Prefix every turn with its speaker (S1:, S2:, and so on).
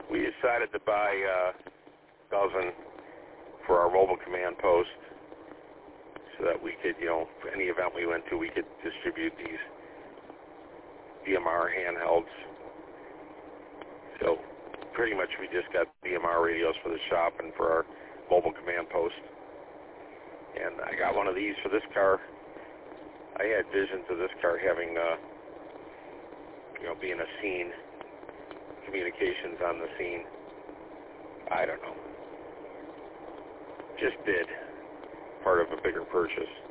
S1: we decided to buy a dozen for our mobile command post so that we could, for any event we went to, we could distribute these DMR handhelds. So pretty much we just got DMR radios for the shop and for our mobile command post. And I got one of these for this car. I had visions of this car having, being a scene, communications on the scene. I don't know. Just did. Part of a bigger purchase.